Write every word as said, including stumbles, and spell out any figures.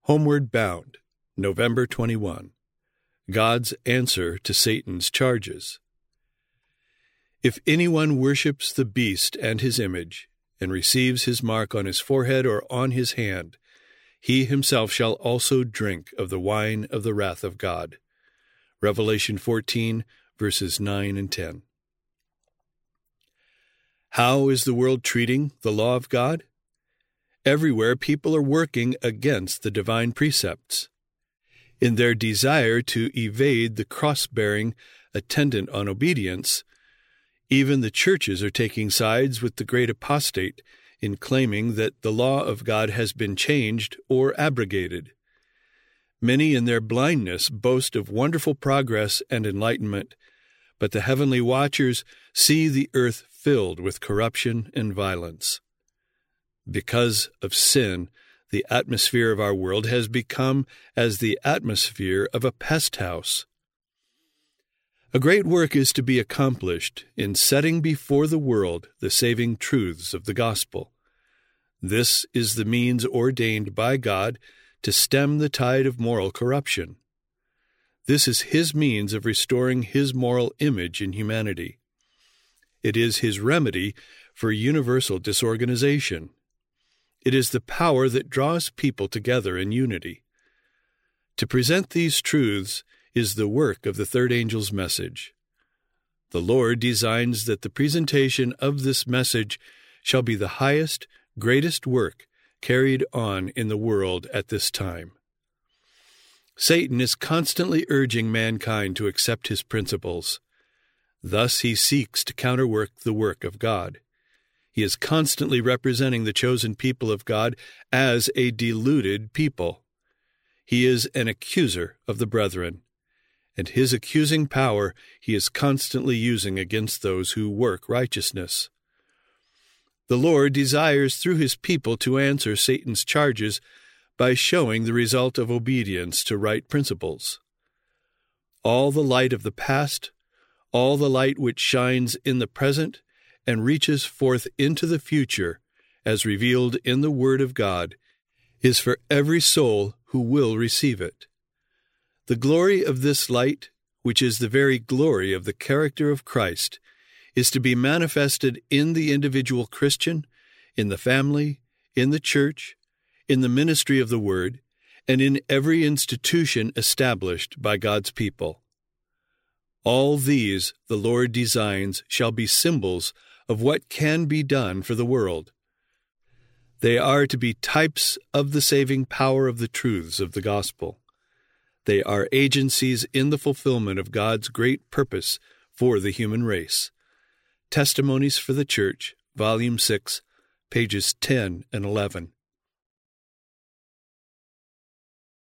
Homeward Bound, November twenty-first. God's answer to Satan's charges. If anyone worships the beast and his image, and receives his mark on his forehead or on his hand, he himself shall also drink of the wine of the wrath of God. Revelation fourteen, verses nine and ten. How is the world treating the law of God? Everywhere people are working against the divine precepts. In their desire to evade the cross-bearing attendant on obedience, even the churches are taking sides with the great apostate in claiming that the law of God has been changed or abrogated. Many in their blindness boast of wonderful progress and enlightenment, but the heavenly watchers see the earth filled with corruption and violence. Because of sin, the atmosphere of our world has become as the atmosphere of a pest house. A great work is to be accomplished in setting before the world the saving truths of the gospel. This is the means ordained by God to stem the tide of moral corruption. This is His means of restoring His moral image in humanity. It is His remedy for universal disorganization. It is the power that draws people together in unity. To present these truths is the work of the third angel's message. The Lord designs that the presentation of this message shall be the highest, greatest work carried on in the world at this time. Satan is constantly urging mankind to accept his principles. Thus he seeks to counterwork the work of God. He is constantly representing the chosen people of God as a deluded people. He is an accuser of the brethren, and his accusing power he is constantly using against those who work righteousness. The Lord desires through his people to answer Satan's charges by showing the result of obedience to right principles. All the light of the past, all the light which shines in the present and reaches forth into the future, as revealed in the Word of God, is for every soul who will receive it. The glory of this light, which is the very glory of the character of Christ, is to be manifested in the individual Christian, in the family, in the church, in the ministry of the Word, and in every institution established by God's people. All these the Lord designs shall be symbols of what can be done for the world. They are to be types of the saving power of the truths of the gospel. They are agencies in the fulfillment of God's great purpose for the human race. Testimonies for the Church, Volume six, pages ten and eleven.